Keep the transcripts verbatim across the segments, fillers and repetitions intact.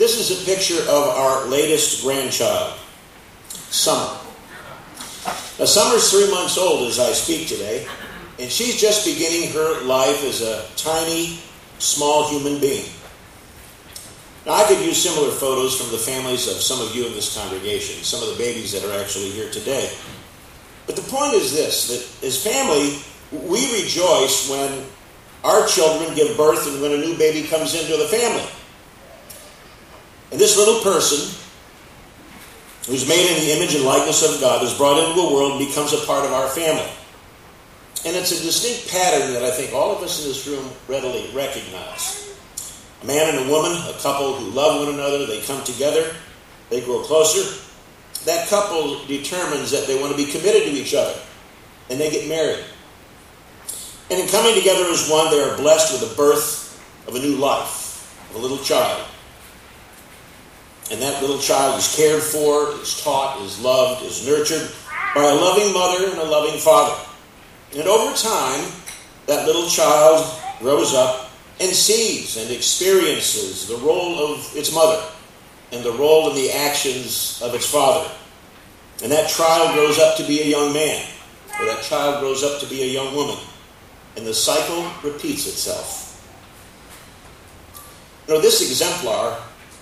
This is a picture of our latest grandchild, Summer. Now, Summer's three months old as I speak today, and she's just beginning her life as a tiny, small human being. Now, I could use similar photos from the families of some of you in this congregation, some of the babies that are actually here today. But the point is this, that as family, we rejoice when our children give birth and when a new baby comes into the family. And this little person, who's made in the image and likeness of God, is brought into a world and becomes a part of our family. And it's a distinct pattern that I think all of us in this room readily recognize. A man and a woman, a couple who love one another, they come together, they grow closer. That couple determines that they want to be committed to each other, and they get married. And in coming together as one, they are blessed with the birth of a new life, of a little child. And that little child is cared for, is taught, is loved, is nurtured by a loving mother and a loving father. And over time, that little child grows up and sees and experiences the role of its mother and the role of the actions of its father. And that child grows up to be a young man, or that child grows up to be a young woman. And the cycle repeats itself. You know, this exemplar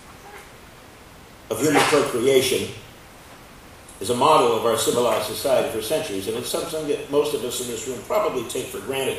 of human procreation is a model of our civilized society for centuries, and it's something that most of us in this room probably take for granted.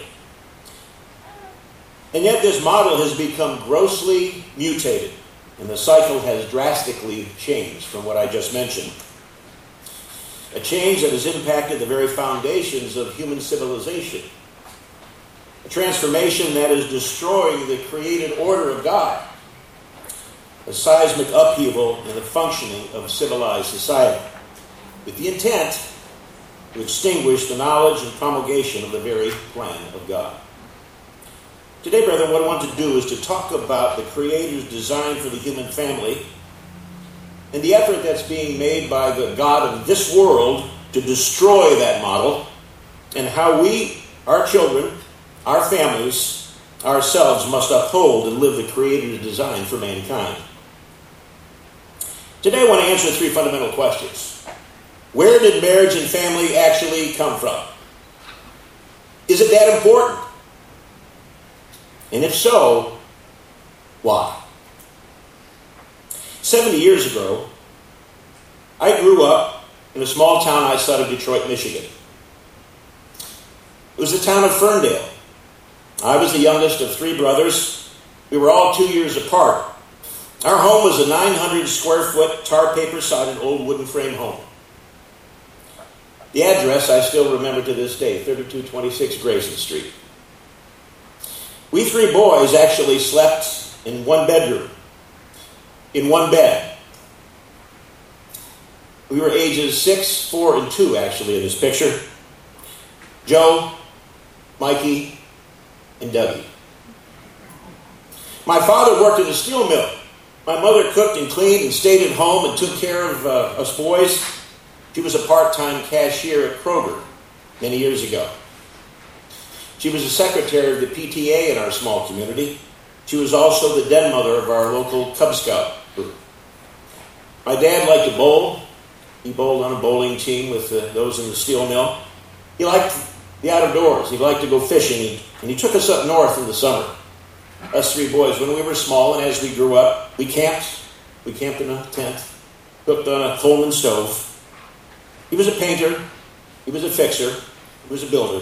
And yet this model has become grossly mutated, and the cycle has drastically changed from what I just mentioned. A change that has impacted the very foundations of human civilization. A transformation that is destroying the created order of God. A seismic upheaval in the functioning of civilized society, with the intent to extinguish the knowledge and promulgation of the very plan of God. Today, brethren, what I want to do is to talk about the Creator's design for the human family and the effort that's being made by the God of this world to destroy that model, and how we, our children, our families, ourselves must uphold and live the Creator's design for mankind. Today I want to answer three fundamental questions. Where did marriage and family actually come from? Is it that important? And if so, why? Seventy years ago, I grew up in a small town outside of Detroit, Michigan. It was the town of Ferndale. I was the youngest of three brothers. We were all two years apart. Our home was a nine hundred square foot tar paper sided old wooden frame home. The address I still remember to this day, thirty-two twenty-six Grayson Street. We three boys actually slept in one bedroom, in one bed. We were ages six, four, and two actually in this picture. Joe, Mikey, and Dougie. My father worked in a steel mill. My mother cooked and cleaned and stayed at home and took care of uh, us boys. She was a part-time cashier at Kroger many years ago. She was a secretary of the P T A in our small community. She was also the den mother of our local Cub Scout group. My dad liked to bowl. He bowled on a bowling team with uh, those in the steel mill. He liked the outdoors. He liked to go fishing, and he took us up north in the summer. Us three boys, when we were small and as we grew up, we camped. We camped in a tent, cooked on a Coleman stove. He was a painter. He was a fixer. He was a builder.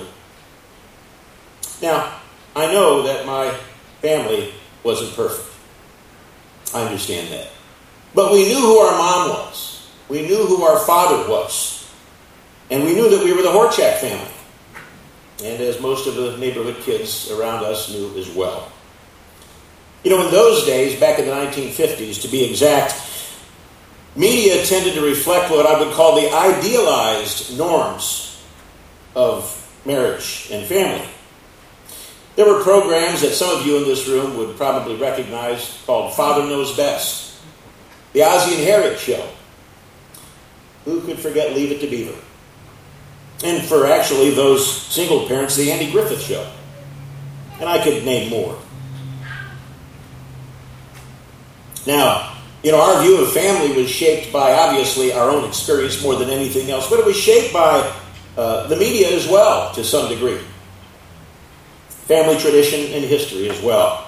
Now, I know that my family wasn't perfect. I understand that. But we knew who our mom was. We knew who our father was. And we knew that we were the Horchak family. And as most of the neighborhood kids around us knew as well. You know, in those days, back in the nineteen fifties, to be exact, media tended to reflect what I would call the idealized norms of marriage and family. There were programs that some of you in this room would probably recognize called Father Knows Best, the Ozzie and Harriet Show. Who could forget Leave It to Beaver? And for actually those single parents, the Andy Griffith Show. And I could name more. Now, You know, our view of family was shaped by, obviously, our own experience more than anything else, but it was shaped by uh, the media as well, to some degree. Family tradition and history as well.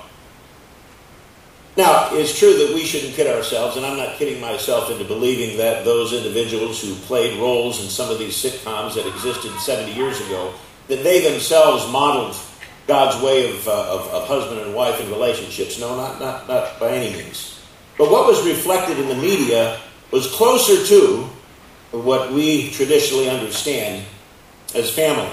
Now, it's true that we shouldn't kid ourselves, and I'm not kidding myself into believing that those individuals who played roles in some of these sitcoms that existed seventy years ago, that they themselves modeled God's way of, uh, of, of husband and wife and relationships. No, not, not, not by any means. But what was reflected in the media was closer to what we traditionally understand as family.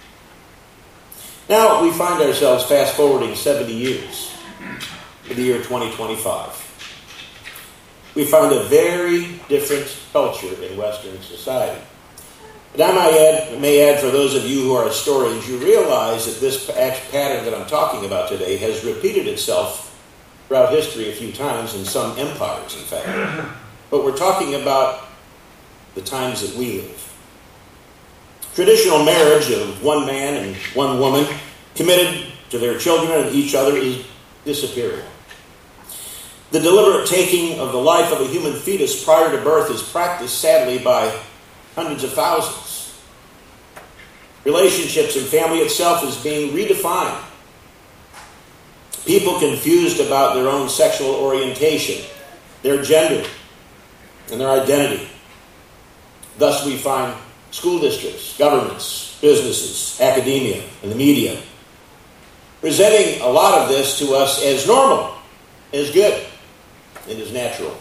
Now we find ourselves fast-forwarding seventy years to the year twenty twenty-five. We find a very different culture in Western society. And I might add, may add, for those of you who are historians, you realize that this pattern that I'm talking about today has repeated itself throughout history a few times, in some empires, in fact. But we're talking about the times that we live. Traditional marriage of one man and one woman committed to their children and each other is disappearing. The deliberate taking of the life of a human fetus prior to birth is practiced, sadly, by hundreds of thousands. Relationships and family itself is being redefined. People confused about their own sexual orientation, their gender, and their identity. Thus we find school districts, governments, businesses, academia, and the media presenting a lot of this to us as normal, as good, and as natural.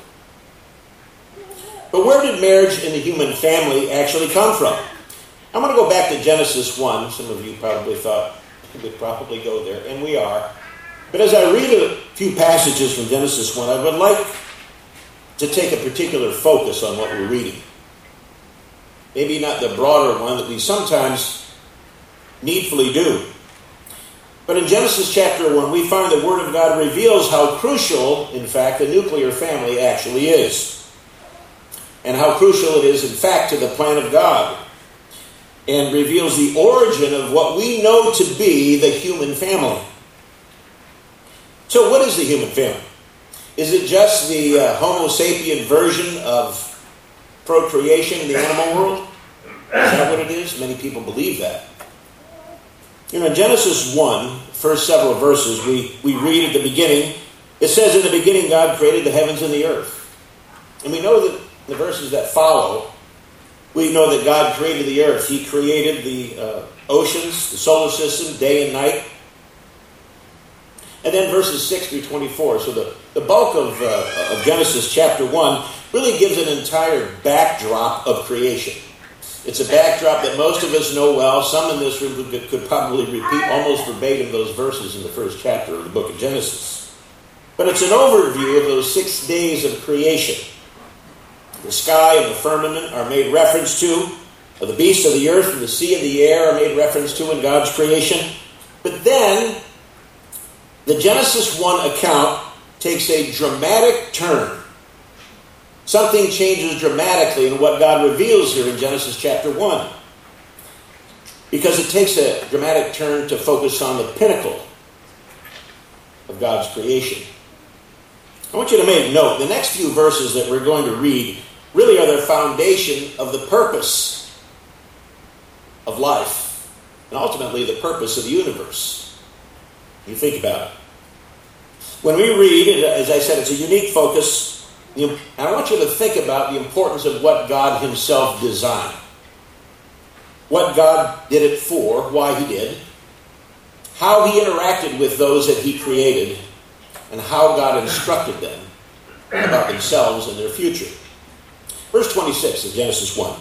But where did marriage in the human family actually come from? I'm going to go back to Genesis one. Some of you probably thought we'd probably go there, and we are. But as I read a few passages from Genesis one, I would like to take a particular focus on what we're reading. Maybe not the broader one that we sometimes needfully do. But in Genesis chapter one, we find the Word of God reveals how crucial, in fact, the nuclear family actually is. And how crucial it is, in fact, to the plan of God. And reveals the origin of what we know to be the human family. So what is the human family? Is it just the uh, Homo sapien version of procreation in the animal world? Is that what it is? Many people believe that. You know, in Genesis one, first several verses, we, we read at the beginning, it says, in the beginning God created the heavens and the earth. And we know that the verses that follow, we know that God created the earth. He created the uh, oceans, the solar system, day and night. And then verses six through twenty-four. So the, the bulk of, uh, of Genesis chapter one really gives an entire backdrop of creation. It's a backdrop that most of us know well. Some in this room could, could probably repeat almost verbatim those verses in the first chapter of the book of Genesis. But it's an overview of those six days of creation. The sky and the firmament are made reference to. The beasts of the earth and the sea and the air are made reference to in God's creation. But then, the Genesis one account takes a dramatic turn. Something changes dramatically in what God reveals here in Genesis chapter one. Because it takes a dramatic turn to focus on the pinnacle of God's creation. I want you to make note, the next few verses that we're going to read really are the foundation of the purpose of life, and ultimately the purpose of the universe. You think about it. When we read, as I said, it's a unique focus. And I want you to think about the importance of what God himself designed. What God did it for, why he did, how he interacted with those that he created, and how God instructed them about themselves and their future. Verse twenty-six of Genesis one.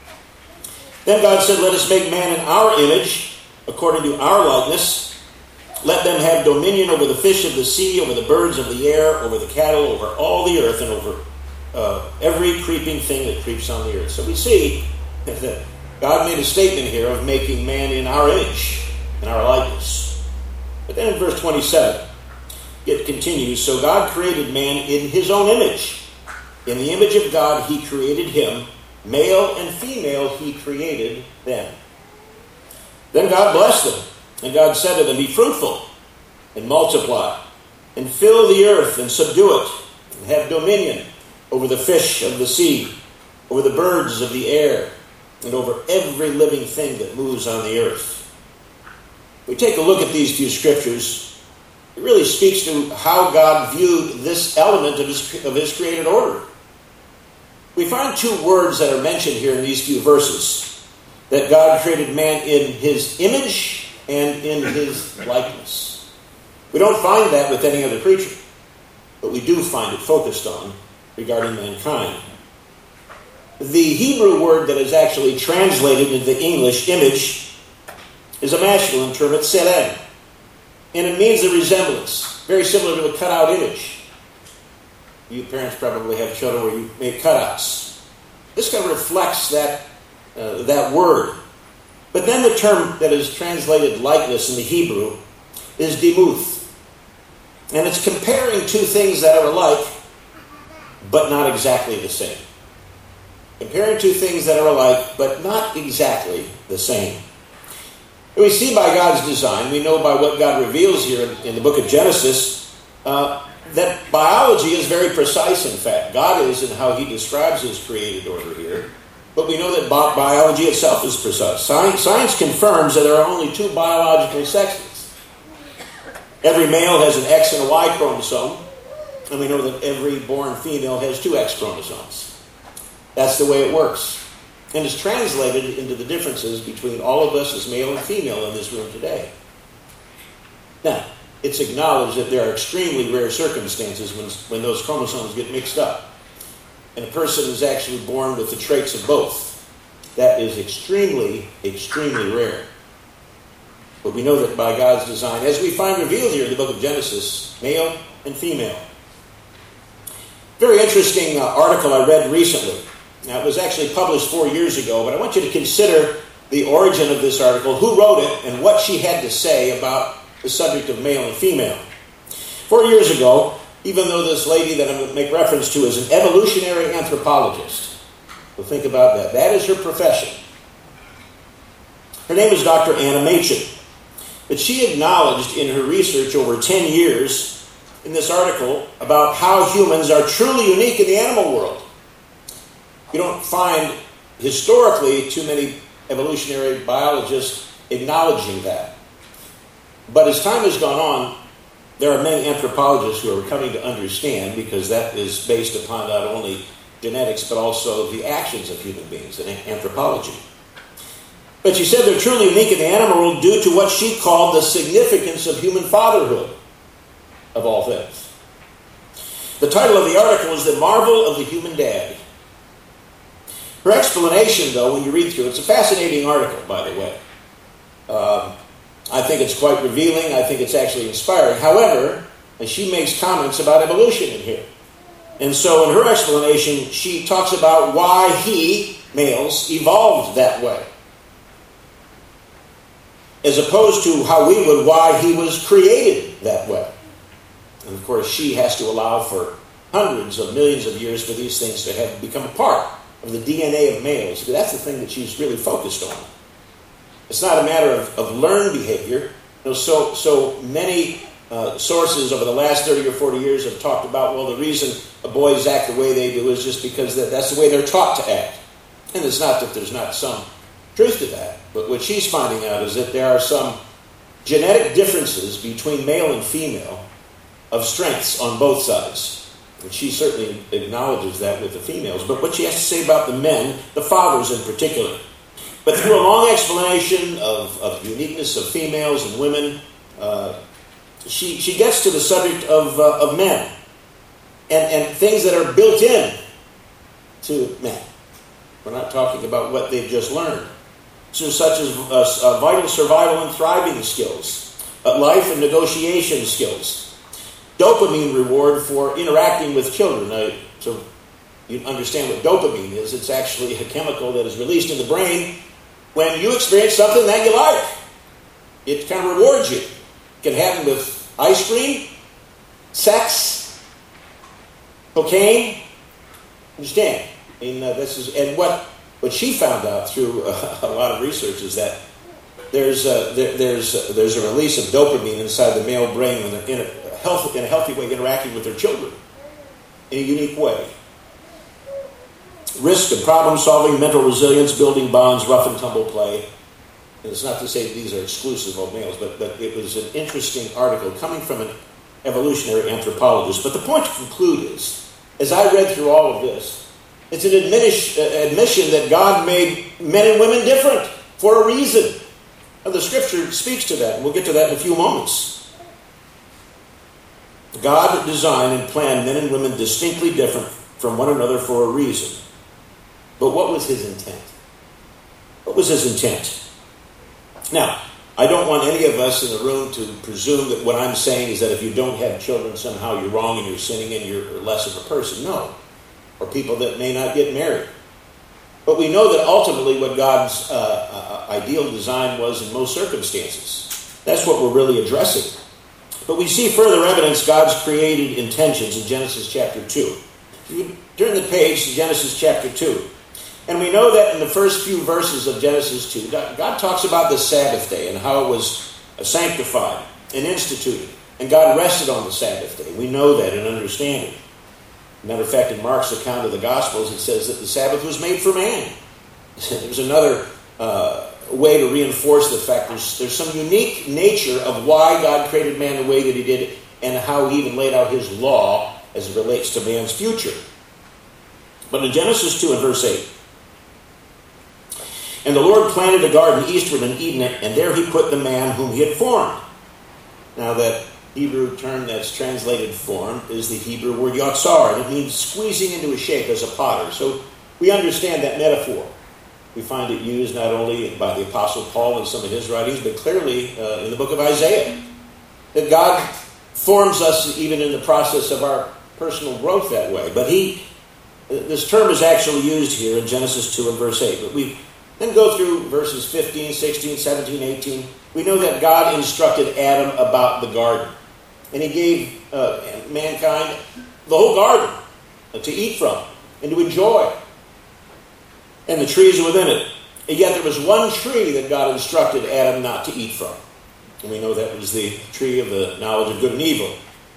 Then God said, let us make man in our image, according to our likeness. Let them have dominion over the fish of the sea, over the birds of the air, over the cattle, over all the earth, and over uh, every creeping thing that creeps on the earth. So we see that God made a statement here of making man in our image, in our likeness. But then in verse twenty-seven, it continues, so God created man in his own image. In the image of God he created him, male and female he created them. Then God blessed them. And God said to them, be fruitful and multiply and fill the earth and subdue it and have dominion over the fish of the sea, over the birds of the air, and over every living thing that moves on the earth. We take a look at these few scriptures. It really speaks to how God viewed this element of his, of his created order. We find two words that are mentioned here in these few verses, that God created man in his image and in his likeness. We don't find that with any other creature, but we do find it focused on regarding mankind. The Hebrew word that is actually translated into English, image, is a masculine term, it's tselem, and it means a resemblance, very similar to a cutout image. You parents probably have children where you make cutouts. This kind of reflects that, uh, that word. But then the term that is translated likeness in the Hebrew is demuth. And it's comparing two things that are alike, but not exactly the same. Comparing two things that are alike, but not exactly the same. And we see by God's design, we know by what God reveals here in, in the book of Genesis, uh, that biology is very precise, in fact. God is in how he describes his created order here. But we know that bi- biology itself is precise. Science, science confirms that there are only two biological sexes. Every male has an X and a Y chromosome, and we know that every born female has two X chromosomes. That's the way it works. And is translated into the differences between all of us as male and female in this room today. Now, it's acknowledged that there are extremely rare circumstances when, when those chromosomes get mixed up, and a person is actually born with the traits of both. That is extremely, extremely rare. But we know that by God's design, as we find revealed here in the book of Genesis, male and female. Very interesting uh, article I read recently. Now, it was actually published four years ago, but I want you to consider the origin of this article, who wrote it, and what she had to say about the subject of male and female. Four years ago, even though this lady that I'm going to make reference to is an evolutionary anthropologist, well, think about that. That is her profession. Her name is Doctor Anna Machen. But she acknowledged in her research over ten years in this article about how humans are truly unique in the animal world. You don't find historically too many evolutionary biologists acknowledging that. But as time has gone on, there are many anthropologists who are coming to understand, because that is based upon not only genetics but also the actions of human beings in anthropology. But she said they're truly unique in the animal world due to what she called the significance of human fatherhood, of all things. The title of the article is The Marvel of the Human Dad. Her explanation, though, when you read through it, it's a fascinating article, by the way. Um, I think it's quite revealing. I think it's actually inspiring. However, she makes comments about evolution in here. And so in her explanation, she talks about why he, males, evolved that way, as opposed to how we would, why he was created that way. And of course, she has to allow for hundreds of millions of years for these things to have become a part of the D N A of males. That's the thing that she's really focused on. It's not a matter of, of learned behavior. You know, so, so many uh, sources over the last thirty or forty years have talked about, well, the reason boys act the way they do is just because that, that's the way they're taught to act. And it's not that there's not some truth to that. But what she's finding out is that there are some genetic differences between male and female of strengths on both sides. And she certainly acknowledges that with the females. But what she has to say about the men, the fathers in particular. But through a long explanation of, of the uniqueness of females and women, uh, she, she gets to the subject of, uh, of men and, and things that are built in to men. We're not talking about what they've just learned. So such as uh, uh, vital survival and thriving skills, uh, life and negotiation skills, dopamine reward for interacting with children. Now, so you understand what dopamine is. It's actually a chemical that is released in the brain when you experience something that you like. It kind of rewards you. It can happen with ice cream, sex, cocaine. Understand? I mean, uh, this is and what what she found out through uh, a lot of research is that there's uh, there, there's uh, there's a release of dopamine inside the male brain when they're in a healthy in a healthy way interacting with their children. in a unique way. Risk and problem solving, mental resilience, building bonds, rough and tumble play. And it's not to say these are exclusive of males, but, but it was an interesting article coming from an evolutionary anthropologist. But the point to conclude is, as I read through all of this, it's an admission that God made men and women different for a reason. And the Scripture speaks to that, and we'll get to that in a few moments. God designed and planned men and women distinctly different from one another for a reason. But what was his intent? What was his intent? Now, I don't want any of us in the room to presume that what I'm saying is that if you don't have children, somehow you're wrong and you're sinning and you're less of a person. No. Or people that may not get married. But we know that ultimately what God's uh, uh, ideal design was in most circumstances. That's what we're really addressing. But we see further evidence God's created intentions in Genesis chapter two. You turn the page to Genesis chapter two. And we know that in the first few verses of Genesis two, God, God talks about the Sabbath day and how it was sanctified and instituted. And God rested on the Sabbath day. We know that and understand it. Matter of fact, in Mark's account of the Gospels, it says that the Sabbath was made for man. There's another uh, way to reinforce the fact there's, there's some unique nature of why God created man the way that he did and how he even laid out his law as it relates to man's future. But in Genesis two and verse eight, and the Lord planted a garden eastward in Eden, and there he put the man whom he had formed. Now that Hebrew term that's translated form is the Hebrew word yatsar, and it means squeezing into a shape as a potter. So we understand that metaphor. We find it used not only by the Apostle Paul in some of his writings, but clearly uh, in the book of Isaiah. That God forms us even in the process of our personal growth that way. But he, this term is actually used here in Genesis two and verse eight. But we then go through verses fifteen, sixteen, seventeen, eighteen. We know that God instructed Adam about the garden. And he gave uh, mankind the whole garden to eat from and to enjoy. And the trees within it. And yet there was one tree that God instructed Adam not to eat from. And we know that was the tree of the knowledge of good and evil.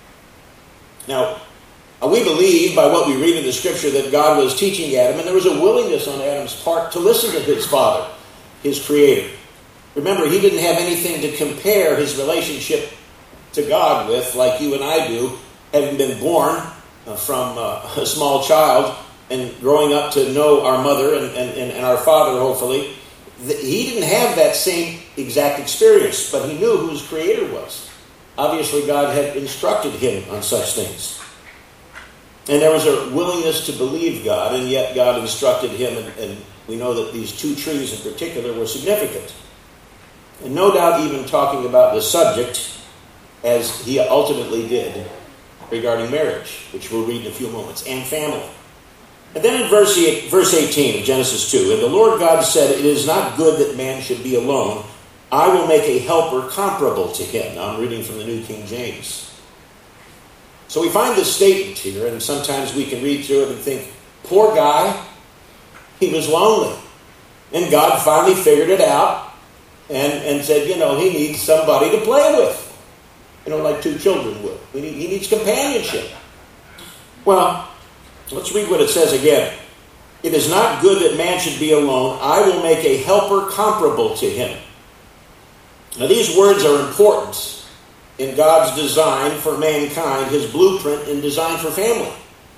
Now, we believe by what we read in the Scripture that God was teaching Adam, and there was a willingness on Adam's part to listen to his father, his creator. Remember, he didn't have anything to compare his relationship to God with, like you and I do, having been born uh, from uh, a small child and growing up to know our mother and, and, and our father, hopefully. He didn't have that same exact experience, but he knew who his creator was. Obviously, God had instructed him on such things. And there was a willingness to believe God, and yet God instructed him, and, and we know that these two trees in particular were significant. And no doubt even talking about the subject, as he ultimately did, regarding marriage, which we'll read in a few moments, and family. And then in verse eighteen of Genesis two, and the Lord God said, it is not good that man should be alone. I will make a helper comparable to him. Now I'm reading from the New King James. So we find this statement here, and sometimes we can read through it and think, poor guy, he was lonely. And God finally figured it out and, and said, you know, he needs somebody to play with. You know, like two children would. He needs companionship. Well, let's read what it says again. It is not good that man should be alone. I will make a helper comparable to him. Now, these words are important in God's design for mankind, his blueprint and design for family.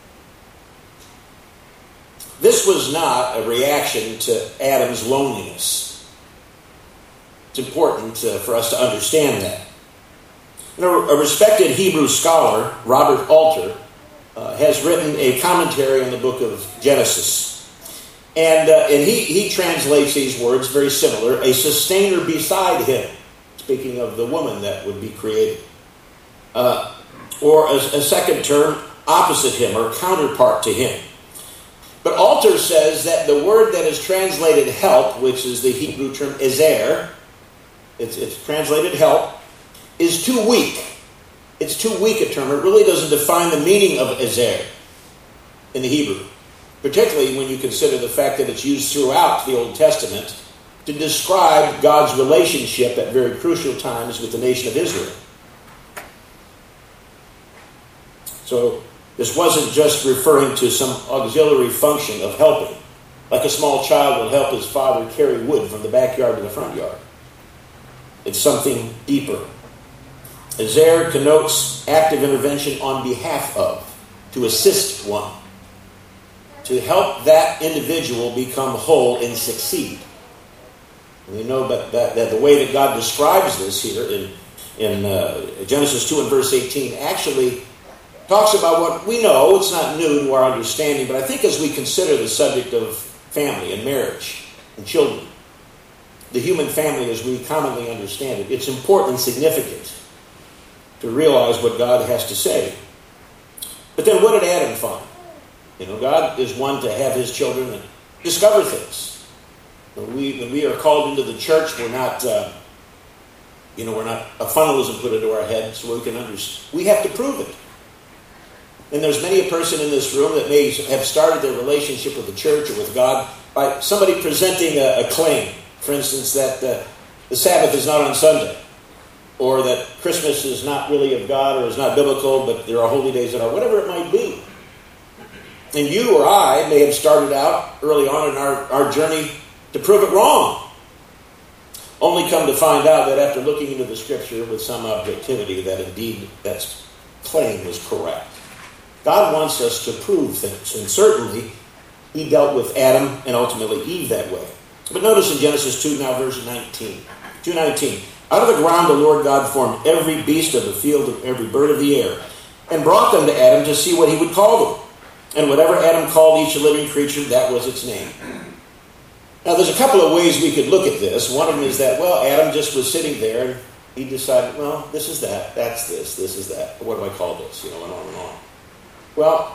This was not a reaction to Adam's loneliness. It's important uh, for us to understand that. You know, a respected Hebrew scholar, Robert Alter, uh, has written a commentary on the book of Genesis. And, uh, and he, he translates these words very similar, a sustainer beside him, speaking of the woman that would be created. Uh, or a, a second term, opposite him or counterpart to him. But Alter says that the word that is translated help, which is the Hebrew term ezer, it's, it's translated help, is too weak. It's too weak a term. It really doesn't define the meaning of ezer in the Hebrew, particularly when you consider the fact that it's used throughout the Old Testament to describe God's relationship at very crucial times with the nation of Israel. So This wasn't just referring to some auxiliary function of helping, like a small child will help his father carry wood from the backyard to the front yard. It's something deeper. Ezer connotes active intervention on behalf of, to assist one, to help that individual become whole and succeed. And we know that, that, that the way that God describes this here in, in uh, Genesis two and verse eighteen actually talks about what we know. It's not new to our understanding, but I think as we consider the subject of family and marriage and children, the human family as we commonly understand it, it's important and significant to realize what God has to say. But then what did Adam find? You know, God is one to have his children discover things. When we, when we are called into the church, we're not, uh, you know, we're not, a funnel isn't put into our head so we can understand. We have to prove it. And there's many a person in this room that may have started their relationship with the church or with God by somebody presenting a, a claim. For instance, that uh, the Sabbath is not on Sunday, or that Christmas is not really of God or is not biblical, but there are holy days that are, whatever it might be. And you or I may have started out early on in our, our journey to prove it wrong, only come to find out that after looking into the Scripture with some objectivity that indeed that claim was correct. God wants us to prove things, and certainly he dealt with Adam and ultimately Eve that way. But notice in Genesis two, now verse nineteen. two nineteen. Out of the ground the Lord God formed every beast of the field and every bird of the air, and brought them to Adam to see what he would call them. And whatever Adam called each living creature, that was its name. Now there's a couple of ways we could look at this. One of them is that, well, Adam just was sitting there and he decided, well, this is that, that's this, this is that. What do I call this? You know, and on and on. Well,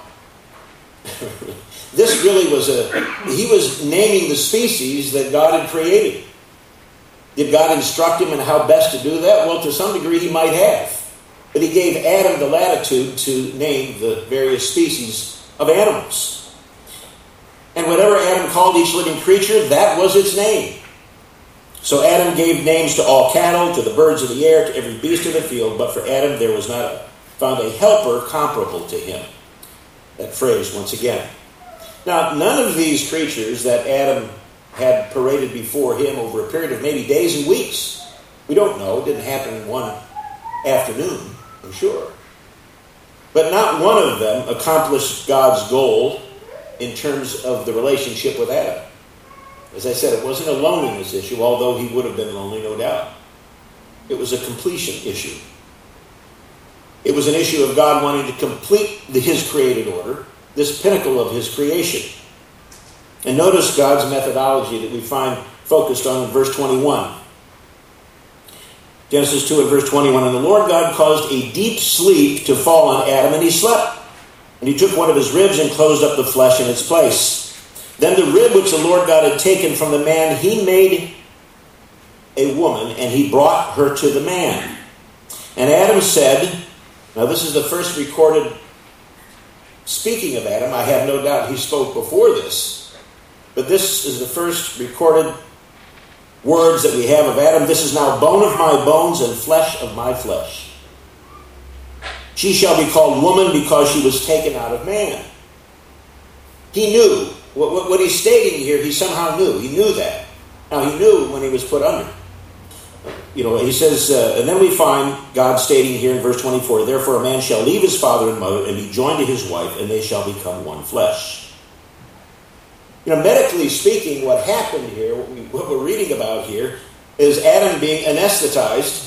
this really was a, he was naming the species that God had created. Did God instruct him in how best to do that? Well, to some degree he might have. But he gave Adam the latitude to name the various species of animals. And whatever Adam called each living creature, that was its name. So Adam gave names to all cattle, to the birds of the air, to every beast of the field. But for Adam there was not found a helper comparable to him. That phrase once again. Now, none of these creatures that Adam had paraded before him over a period of maybe days and weeks. We don't know. It didn't happen in one afternoon, I'm sure. But not one of them accomplished God's goal in terms of the relationship with Adam. As I said, it wasn't a loneliness issue, although he would have been lonely, no doubt. It was a completion issue. It was an issue of God wanting to complete the, his created order, this pinnacle of his creation. And notice God's methodology that we find focused on in verse twenty-one. Genesis two and verse twenty-one. And the Lord God caused a deep sleep to fall on Adam, and he slept. And he took one of his ribs and closed up the flesh in its place. Then the rib which the Lord God had taken from the man, he made a woman, and he brought her to the man. And Adam said, now this is the first recorded speaking of Adam. I have no doubt he spoke before this. But this is the first recorded words that we have of Adam. This is now bone of my bones and flesh of my flesh. She shall be called woman because she was taken out of man. He knew. What, what, what he's stating here, he somehow knew. He knew that. Now, he knew when he was put under. You know, he says, uh, and then we find God stating here in verse twenty-four, therefore a man shall leave his father and mother and be joined to his wife, and they shall become one flesh. You know, medically speaking, what happened here, what, we, what we're reading about here, is Adam being anesthetized.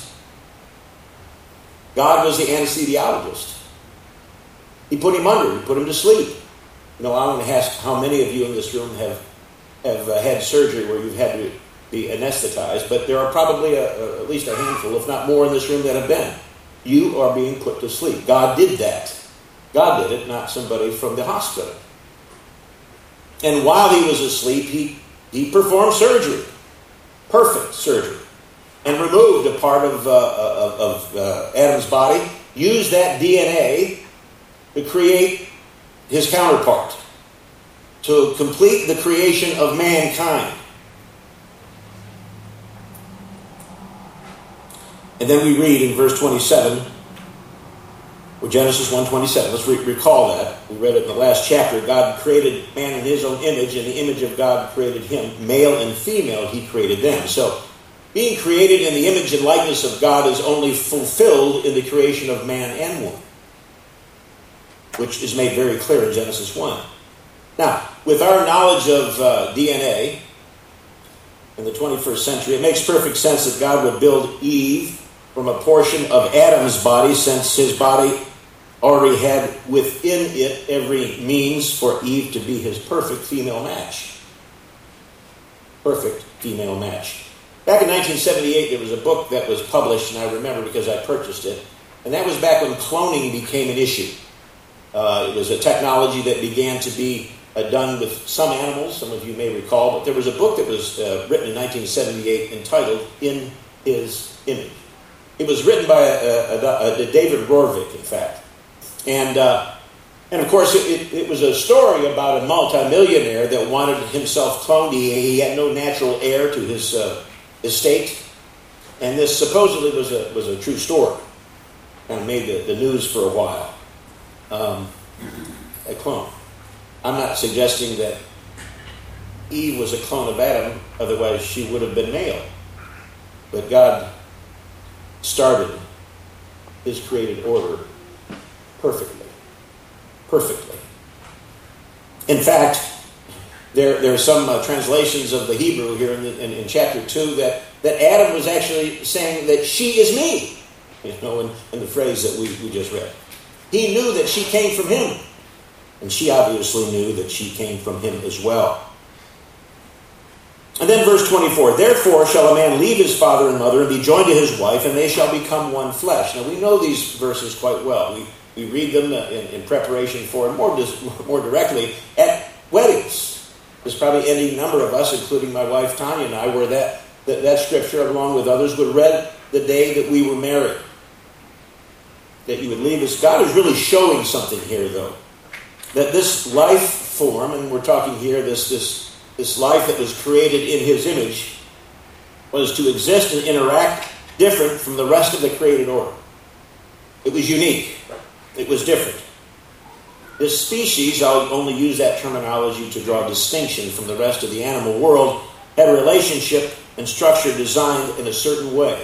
God was the anesthesiologist. He put him under. He put him to sleep. You know, I want to ask how many of you in this room have have uh, had surgery where you've had to be anesthetized, but there are probably a, a, at least a handful, if not more, in this room that have been. You are being put to sleep. God did that. God did it, not somebody from the hospital. And while he was asleep, he, he performed surgery. Perfect surgery. And removed a part of, uh, of, of uh, Adam's body, used that D N A to create his counterpart, to complete the creation of mankind. And then we read in verse twenty-seven, Well, Genesis one twenty-seven, let's re- recall that. We read it in the last chapter. God created man in his own image. In the image of God created him. Male and female, he created them. So, being created in the image and likeness of God is only fulfilled in the creation of man and woman, which is made very clear in Genesis one. Now, with our knowledge of uh, D N A in the twenty-first century, it makes perfect sense that God would build Eve from a portion of Adam's body, since his body already had within it every means for Eve to be his perfect female match. Perfect female match. Back in nineteen seventy-eight, there was a book that was published, and I remember because I purchased it, and that was back when cloning became an issue. Uh, it was a technology that began to be uh, done with some animals, some of you may recall, but there was a book that was uh, written in nineteen seventy-eight entitled In His Image. It was written by a, a, a, a David Rorvik, in fact. And, uh, and of course, it, it, it was a story about a multimillionaire that wanted himself cloned. He, he had no natural heir to his uh, estate. And this supposedly was a, was a true story. Kind of made the, the news for a while. Um, a clone. I'm not suggesting that Eve was a clone of Adam, otherwise she would have been male. But God started his created order perfectly. Perfectly. In fact, there, there are some uh, translations of the Hebrew here in, the, in, in chapter two that, that Adam was actually saying that she is me, you know, in, in the phrase that we, we just read. He knew that she came from him, and she obviously knew that she came from him as well. And then verse twenty-four, therefore shall a man leave his father and mother and be joined to his wife, and they shall become one flesh. Now we know these verses quite well. We, we read them in, in preparation for, and more, more directly, at weddings. There's probably any number of us, including my wife Tanya and I, where that, that, that scripture, along with others, would read the day that we were married. That you would leave us. God is really showing something here, though. That this life form, and we're talking here, this, this, this life that was created in his image, was to exist and interact different from the rest of the created order. It was unique. It was different. This species, I'll only use that terminology to draw distinction from the rest of the animal world, had a relationship and structure designed in a certain way.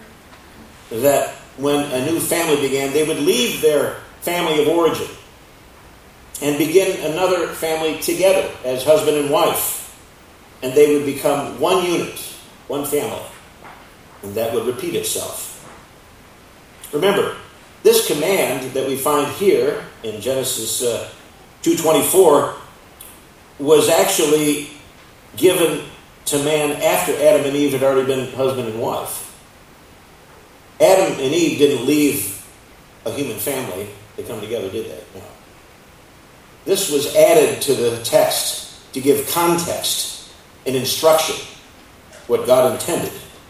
That when a new family began, they would leave their family of origin and begin another family together as husband and wife. And they would become one unit, one family. And that would repeat itself. Remember, this command that we find here in Genesis uh, two twenty-four was actually given to man after Adam and Eve had already been husband and wife. Adam and Eve didn't leave a human family to come together, did they? No. This was added to the text to give context and instruction, what God intended.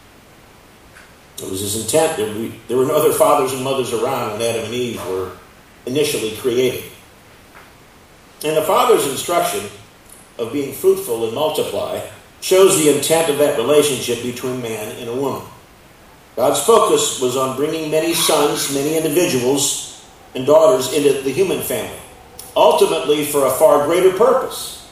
It was his intent. There, we, there were no other fathers and mothers around when Adam and Eve were initially created. And the Father's instruction of being fruitful and multiply shows the intent of that relationship between man and a woman. God's focus was on bringing many sons, many individuals and daughters into the human family, ultimately for a far greater purpose.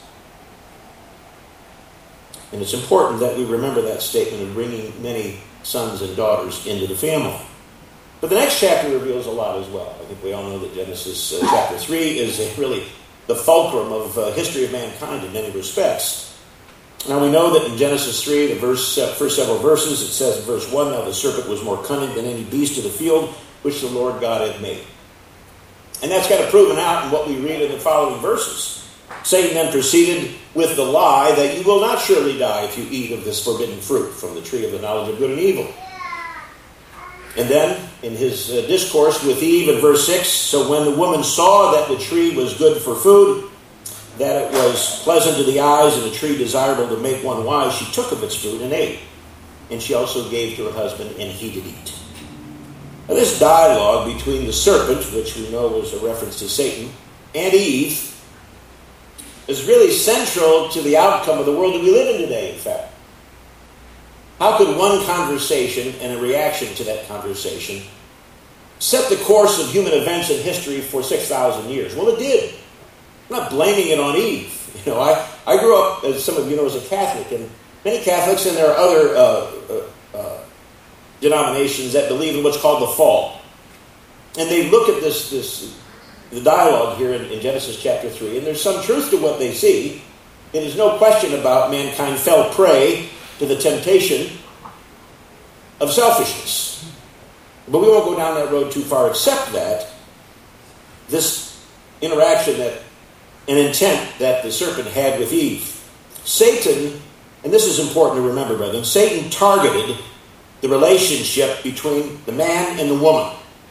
And it's important that we remember that statement of bringing many sons and daughters into the family. But the next chapter reveals a lot as well. I think we all know that Genesis uh, chapter three is a, really the fulcrum of uh, history of mankind in many respects. Now we know that in Genesis three, the verse, uh, first several verses, it says in verse one, now the serpent was more cunning than any beast of the field which the Lord God had made. And that's kind of proven out in what we read in the following verses. Satan then proceeded with the lie that you will not surely die if you eat of this forbidden fruit from the tree of the knowledge of good and evil. And then, in his uh, discourse with Eve in verse six, so when the woman saw that the tree was good for food, that it was pleasant to the eyes and a tree desirable to make one wise, she took of its fruit and ate. And she also gave to her husband, and he did eat. Now this dialogue between the serpent, which we know was a reference to Satan, and Eve, is really central to the outcome of the world that we live in today, in fact. How could one conversation and a reaction to that conversation set the course of human events in history for six thousand years. Well, it did. I'm not blaming it on Eve. You know, I, I grew up, as some of you know, as a Catholic, and many Catholics, and there are other uh, uh, uh, denominations that believe in what's called the fall. And they look at this, this the dialogue here in, in Genesis chapter three, and there's some truth to what they see. And there's no question about mankind fell prey to the temptation of selfishness. But we won't go down that road too far, except that this interaction, that an intent that the serpent had with Eve. Satan, and this is important to remember, brethren, Satan targeted the relationship between the man and the woman.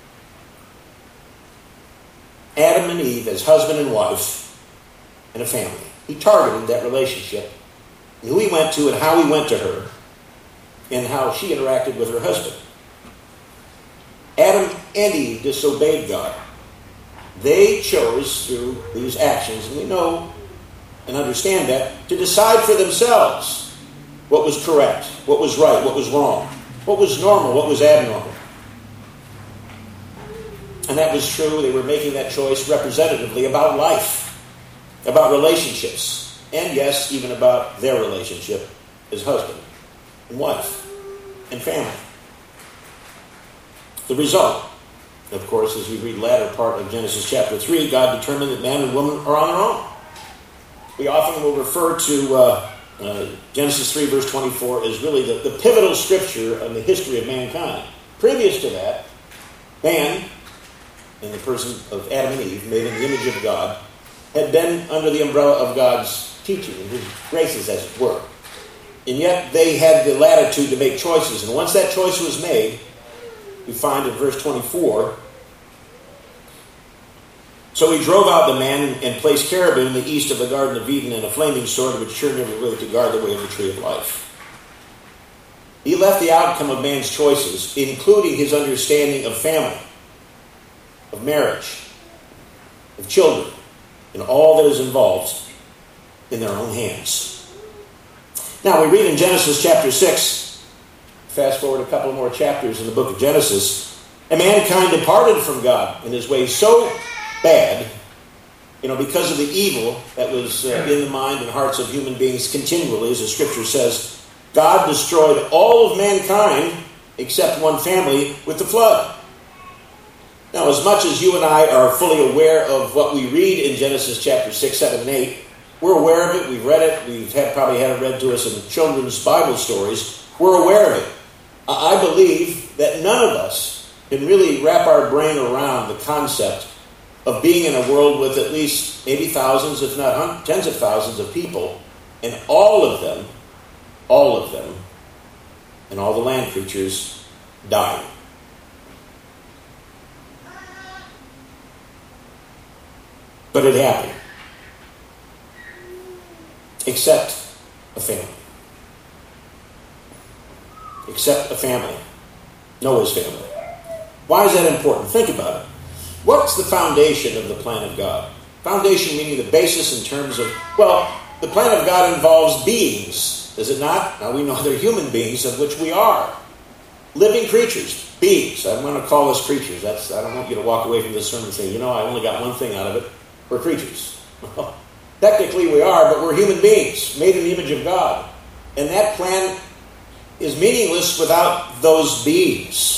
Adam and Eve as husband and wife and a family. He targeted that relationship, and who he went to and how he went to her, and how she interacted with her husband. Adam and Eve disobeyed God. They chose through these actions, and we know and understand that, to decide for themselves what was correct, what was right, what was wrong, what was normal, what was abnormal. And that was true. They were making that choice representatively about life, about relationships, and yes, even about their relationship as husband and wife and family. The result, of course, as we read the latter part of Genesis chapter three, God determined that man and woman are on their own. We often will refer to uh, uh, Genesis three, verse twenty-four, as really the, the pivotal scripture in the history of mankind. Previous to that, man, in the person of Adam and Eve, made in the image of God, had been under the umbrella of God's teaching, and his graces, as it were. And yet they had the latitude to make choices. And once that choice was made, we find in verse twenty-four, so he drove out the man and placed cherubim in the east of the Garden of Eden and a flaming sword which turned every way to guard the way of the tree of life. He left the outcome of man's choices, including his understanding of family, of marriage, of children, and all that is involved, in their own hands. Now we read in Genesis chapter six, fast forward a couple more chapters in the book of Genesis, and mankind departed from God in his ways so bad, you know, because of the evil that was uh, in the mind and hearts of human beings continually, as the scripture says, God destroyed all of mankind except one family with the flood. Now, as much as you and I are fully aware of what we read in Genesis chapter six, seven, and eight, we're aware of it, we've read it, we've had, probably had it read to us in children's Bible stories, we're aware of it. I believe that none of us can really wrap our brain around the concept of being in a world with at least maybe thousands, if not hundreds, tens of thousands of people, and all of them, all of them, and all the land creatures dying. But it happened. Except a family. Except a family. Noah's family. Why is that important? Think about it. What's the foundation of the plan of God? Foundation meaning the basis in terms of, well, the plan of God involves beings, does it not? Now we know they're human beings, of which we are. Living creatures, beings. I want to call us creatures. That's I don't want you to walk away from this sermon saying, you know, I only got one thing out of it. We're creatures. Well, technically we are, but we're human beings, made in the image of God. And that plan is meaningless without those beings.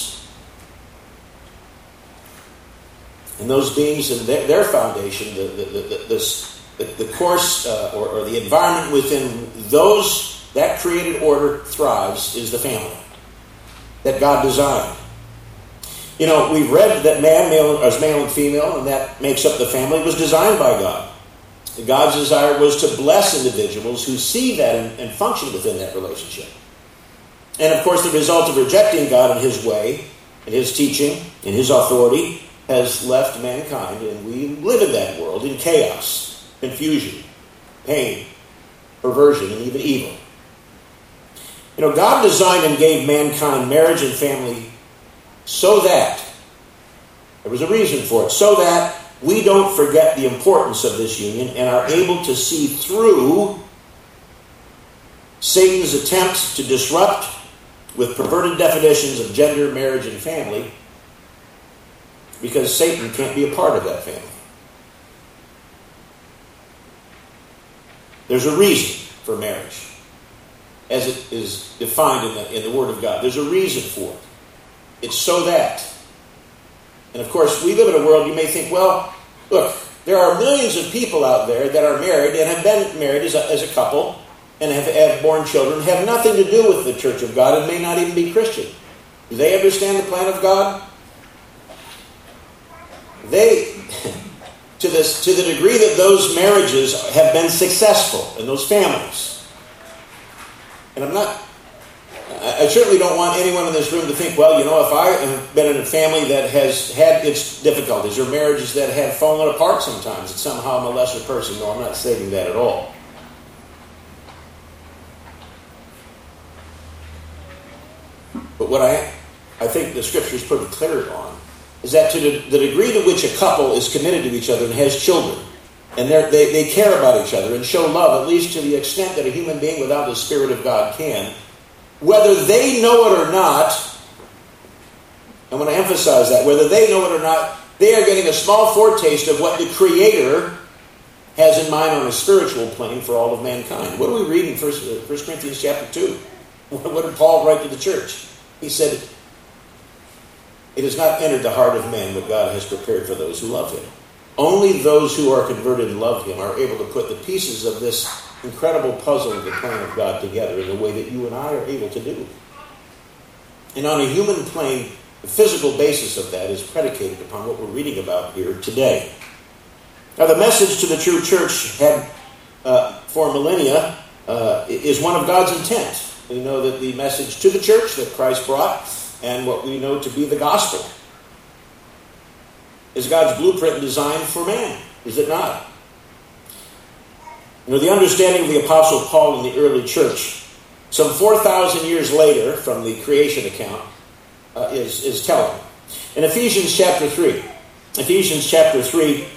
And those beings and their, their foundation, the, the, the, this, the, the course uh, or, or the environment within those, that created order thrives, is the family that God designed. You know, we've read that man, male, as male and female, and that makes up the family, was designed by God. God's desire was to bless individuals who see that and, and function within that relationship. And of course, the result of rejecting God and his way, and his teaching, and his authority, has left mankind, and we live in that world in chaos, confusion, pain, perversion, and even evil. You know, God designed and gave mankind marriage and family so that, there was a reason for it, so that we don't forget the importance of this union and are able to see through Satan's attempts to disrupt with perverted definitions of gender, marriage, and family, because Satan can't be a part of that family. There's a reason for marriage, as it is defined in the, in the Word of God. There's a reason for it. It's so that. And of course, we live in a world, you may think, well, look, there are millions of people out there that are married and have been married as a, as a couple and have, have born children, have nothing to do with the Church of God and may not even be Christian. Do they understand the plan of God? They, to this, to the degree that those marriages have been successful in those families, and I'm not, I certainly don't want anyone in this room to think, well, you know, if I have been in a family that has had its difficulties or marriages that have fallen apart sometimes, that somehow I'm a lesser person. No, I'm not stating that at all. But what I, I think the Scripture is pretty clear on is that to the, the degree to which a couple is committed to each other and has children, and they, they care about each other and show love, at least to the extent that a human being without the Spirit of God can, whether they know it or not, I want to emphasize that, whether they know it or not, they are getting a small foretaste of what the Creator has in mind on a spiritual plane for all of mankind. What do we read in First Corinthians chapter two? What did Paul write to the church? He said, it has not entered the heart of man what God has prepared for those who love Him. Only those who are converted and love Him are able to put the pieces of this incredible puzzle of the plan of God together in the way that you and I are able to do. And on a human plane, the physical basis of that is predicated upon what we're reading about here today. Now, the message to the true church had uh, for millennia uh, is one of God's intent. We know that the message to the church that Christ brought and what we know to be the gospel is God's blueprint and design for man, is it not? You know, the understanding of the Apostle Paul in the early church, some four thousand years later from the creation account, uh, is, is telling. In Ephesians chapter three, Ephesians chapter three,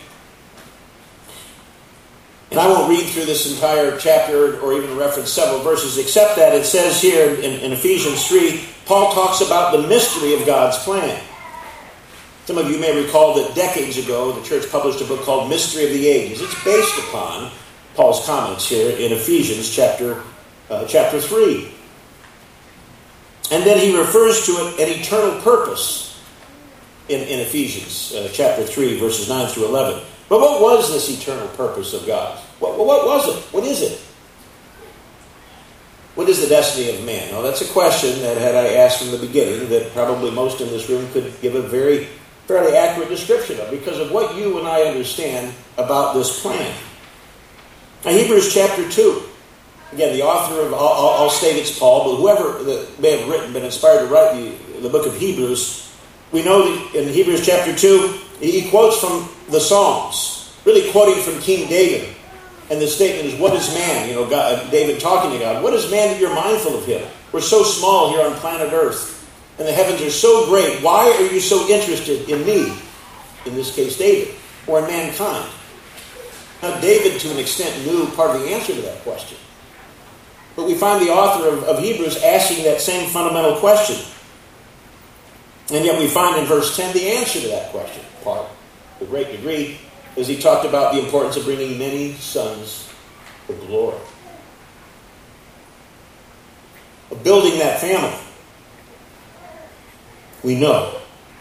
and I won't read through this entire chapter or even reference several verses, except that it says here in, in Ephesians three, Paul talks about the mystery of God's plan. Some of you may recall that decades ago, the church published a book called Mystery of the Ages. It's based upon Paul's comments here in Ephesians chapter, uh, chapter three. And then he refers to it, an eternal purpose in, in Ephesians uh, chapter three, verses nine through eleven. But what was this eternal purpose of God? What, what was it? What is it? What is the destiny of man? Well, that's a question that, had I asked from the beginning, that probably most in this room could give a very fairly accurate description of, because of what you and I understand about this plan. Now, Hebrews chapter two. Again, the author of, I'll, I'll state it's Paul, but whoever that may have written, been inspired to write the, the book of Hebrews, we know that in Hebrews chapter two, he quotes from the Psalms, really quoting from King David. And the statement is, what is man? You know, God, David talking to God. What is man that you're mindful of him? We're so small here on planet Earth, and the heavens are so great. Why are you so interested in me? In this case, David, or in mankind? Now, David, to an extent, knew part of the answer to that question. But we find the author of, of Hebrews asking that same fundamental question. And yet we find in verse ten the answer to that question, part, to a great degree, as he talked about the importance of bringing many sons to glory. Of building that family. We know.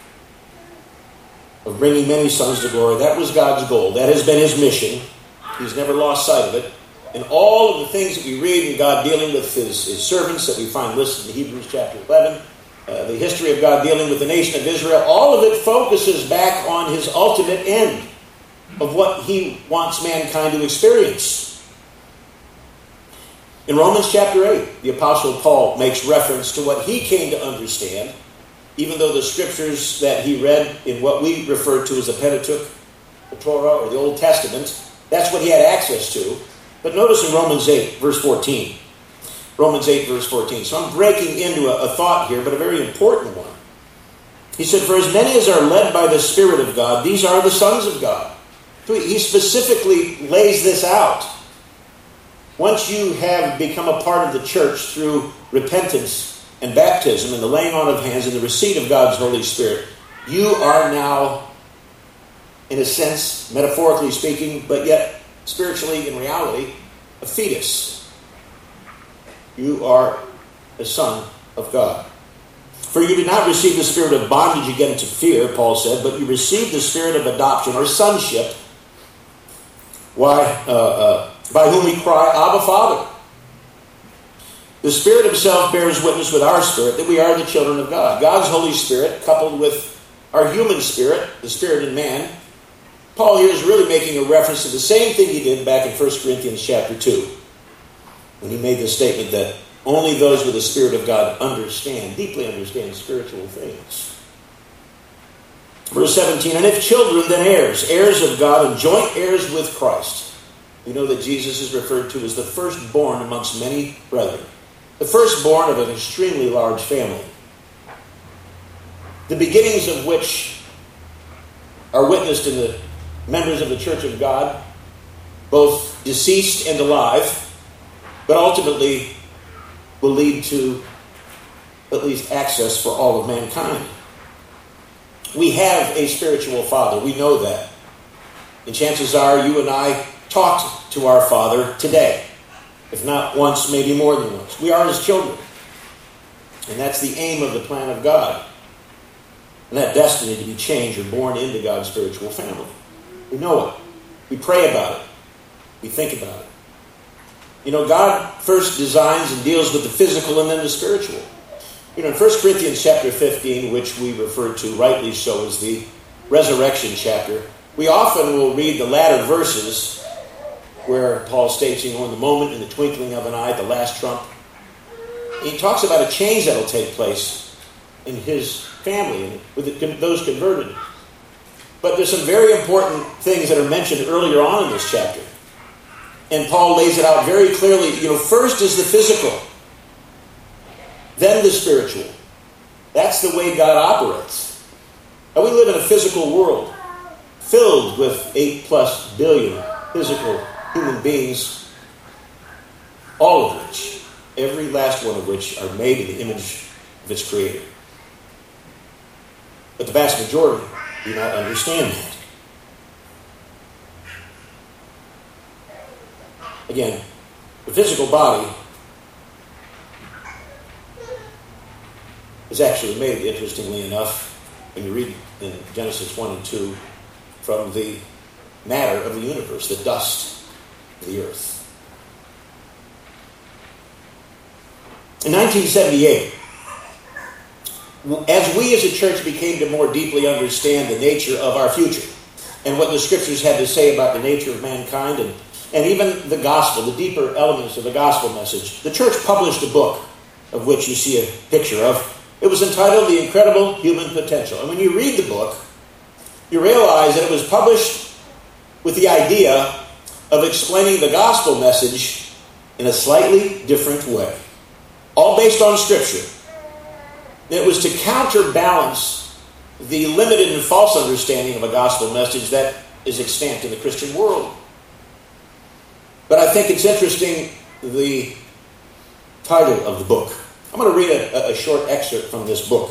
Of bringing many sons to glory. That was God's goal. That has been his mission. He's never lost sight of it. And all of the things that we read in God dealing with his, his servants that we find listed in Hebrews chapter eleven, uh, the history of God dealing with the nation of Israel, all of it focuses back on his ultimate end of what he wants mankind to experience. In Romans chapter eight, the Apostle Paul makes reference to what he came to understand, even though the scriptures that he read in what we refer to as the Pentateuch, the Torah, or the Old Testament, that's what he had access to. But notice in Romans eight, verse fourteen. Romans eight, verse fourteen. So I'm breaking into a, a thought here, but a very important one. He said, for as many as are led by the Spirit of God, these are the sons of God. He specifically lays this out. Once you have become a part of the church through repentance and baptism and the laying on of hands and the receipt of God's Holy Spirit, you are now in a sense, metaphorically speaking, but yet spiritually, in reality, a fetus. You are a son of God. For you did not receive the spirit of bondage again to fear, Paul said, but you received the spirit of adoption or sonship, why, uh, uh, by whom we cry, Abba, Father. The Spirit himself bears witness with our spirit that we are the children of God. God's Holy Spirit, coupled with our human spirit, the spirit in man. Paul here is really making a reference to the same thing he did back in First Corinthians chapter two, when he made the statement that only those with the Spirit of God understand, deeply understand spiritual things. Verse seventeen, and if children, then heirs, heirs of God and joint heirs with Christ. We know that Jesus is referred to as the firstborn amongst many brethren. The firstborn of an extremely large family. The beginnings of which are witnessed in the members of the Church of God, both deceased and alive, but ultimately will lead to at least access for all of mankind. We have a spiritual Father. We know that. And chances are you and I talked to our Father today. If not once, maybe more than once. We are his children. And that's the aim of the plan of God. And that destiny to be changed or born into God's spiritual family. We know it. We pray about it. We think about it. You know, God first designs and deals with the physical and then the spiritual. You know, in First Corinthians chapter fifteen, which we refer to rightly so as the resurrection chapter, we often will read the latter verses where Paul states, you know, in the moment, in the twinkling of an eye, the last trump. He talks about a change that will take place in his family and with those converted. But there's some very important things that are mentioned earlier on in this chapter. And Paul lays it out very clearly. You know, first is the physical, then the spiritual. That's the way God operates. Now, we live in a physical world filled with eight plus billion physical human beings, all of which, every last one of which, are made in the image of its Creator. But the vast majority do not understand that. Again, the physical body is actually made, interestingly enough, when you read in Genesis one and two, from the matter of the universe, the dust of the earth. In nineteen seventy-eight, as we as a church became to more deeply understand the nature of our future and what the Scriptures had to say about the nature of mankind and, and even the gospel, the deeper elements of the gospel message, the church published a book of which you see a picture of. It was entitled The Incredible Human Potential. And when you read the book, you realize that it was published with the idea of explaining the gospel message in a slightly different way. All based on Scripture. It was to counterbalance the limited and false understanding of a gospel message that is extant in the Christian world. But I think it's interesting, the title of the book. I'm going to read a, a short excerpt from this book.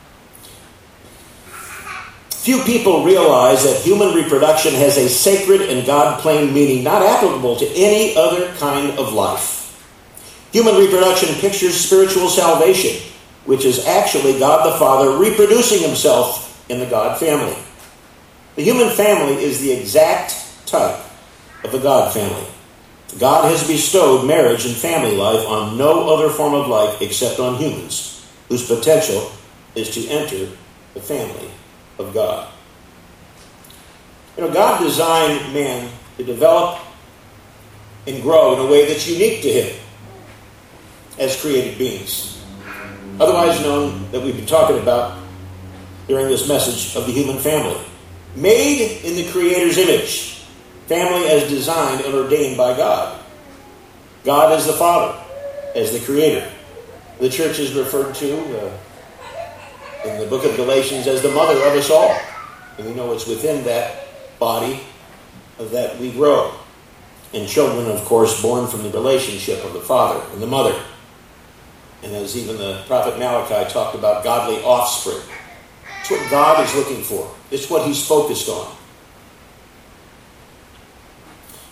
Few people realize that human reproduction has a sacred and God-plane meaning not applicable to any other kind of life. Human reproduction pictures spiritual salvation, which is actually God the Father reproducing himself in the God family. The human family is the exact type of the God family. God has bestowed marriage and family life on no other form of life except on humans, whose potential is to enter the family of God. You know, God designed man to develop and grow in a way that's unique to him as created beings. Otherwise known, that we've been talking about during this message, of the human family. Made in the Creator's image. Family as designed and ordained by God. God as the Father, as the Creator. The church is referred to uh, in the book of Galatians as the mother of us all. And we know it's within that body that we grow. And children, of course, born from the relationship of the father and the mother. And as even the prophet Malachi talked about, godly offspring. It's what God is looking for. It's what he's focused on.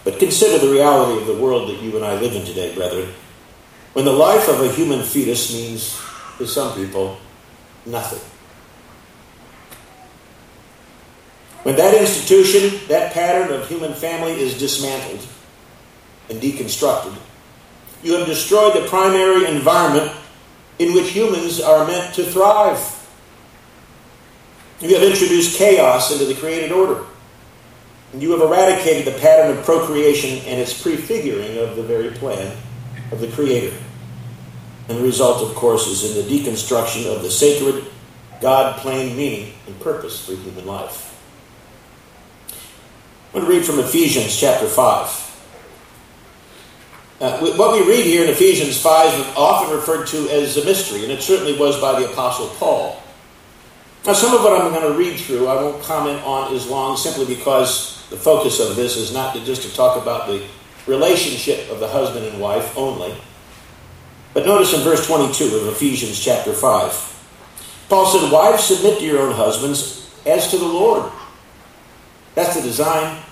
But consider the reality of the world that you and I live in today, brethren. When the life of a human fetus means, to some people, nothing. When that institution, that pattern of human family is dismantled and deconstructed, you have destroyed the primary environment in which humans are meant to thrive. You have introduced chaos into the created order. And you have eradicated the pattern of procreation and its prefiguring of the very plan of the Creator. And the result, of course, is in the deconstruction of the sacred, God-planned meaning and purpose for human life. I want to read from Ephesians chapter five. Uh, what we read here in Ephesians five is often referred to as a mystery, and it certainly was by the Apostle Paul. Now, some of what I'm going to read through I won't comment on as long, simply because the focus of this is not to, just to talk about the relationship of the husband and wife only. But notice in verse twenty-two of Ephesians chapter five, Paul said, "Wives, submit to your own husbands as to the Lord." That's the design.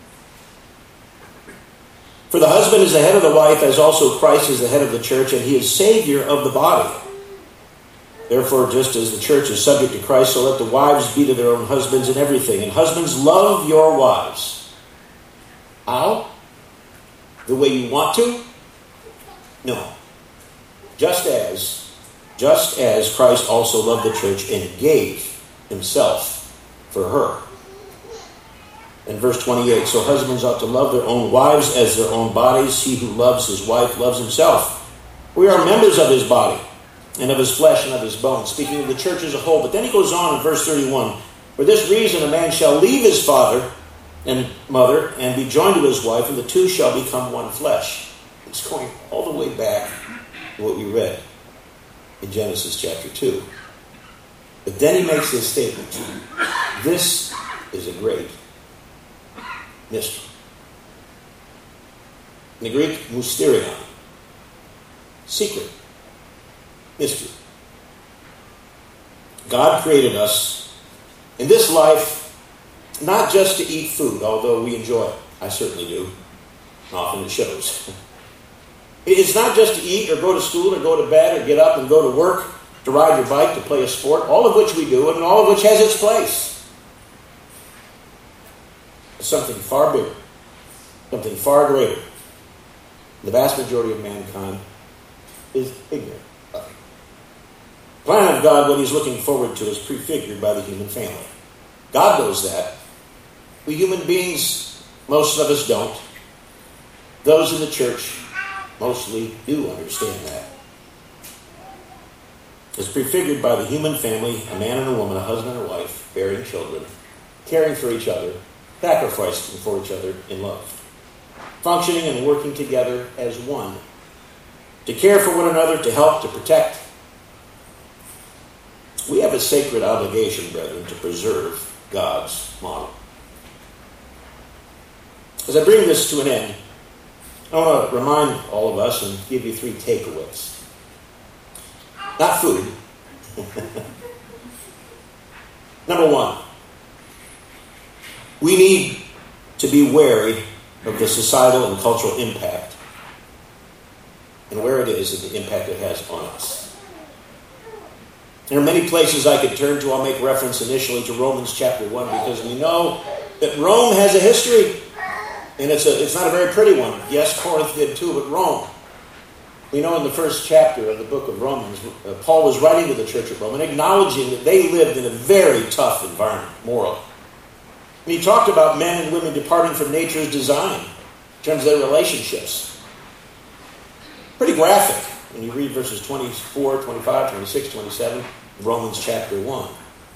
"For the husband is the head of the wife, as also Christ is the head of the church, and he is Savior of the body. Therefore, just as the church is subject to Christ, so let the wives be to their own husbands in everything. And husbands, love your wives." How? The way you want to? No. Just as, just as Christ also loved the church and gave himself for her. In verse twenty-eight, "So husbands ought to love their own wives as their own bodies. He who loves his wife loves himself. We are members of his body and of his flesh and of his bones," speaking of the church as a whole. But then he goes on in verse thirty-one, "For this reason a man shall leave his father and mother and be joined to his wife, and the two shall become one flesh." It's going all the way back to what we read in Genesis chapter two. But then he makes this statement. This is a great mystery. In the Greek, mysterion. Secret. Mystery. God created us in this life not just to eat food, although we enjoy it. I certainly do. Often it shows. It's not just to eat or go to school or go to bed or get up and go to work, to ride your bike, to play a sport, all of which we do and all of which has its place. It's something far bigger, something far greater. The vast majority of mankind is ignorant of it. The plan of God, what he's looking forward to, is prefigured by the human family. God knows that. We human beings, most of us don't. Those in the church mostly do understand that. It's prefigured by the human family, a man and a woman, a husband and a wife, bearing children, caring for each other, sacrificing for each other in love, functioning and working together as one, to care for one another, to help, to protect. We have a sacred obligation, brethren, to preserve God's model. As I bring this to an end, I want to remind all of us and give you three takeaways. Not food. Number one, we need to be wary of the societal and cultural impact and where it is and the impact it has on us. There are many places I could turn to. I'll make reference initially to Romans chapter one, because we know that Rome has a history, and it's a, it's not a very pretty one. Yes, Corinth did too, but Rome. We know in the first chapter of the book of Romans, uh, Paul was writing to the church of Rome and acknowledging that they lived in a very tough environment, morally. And he talked about men and women departing from nature's design in terms of their relationships. Pretty graphic when you read verses twenty-four, twenty-five, twenty-six, twenty-seven of Romans chapter one.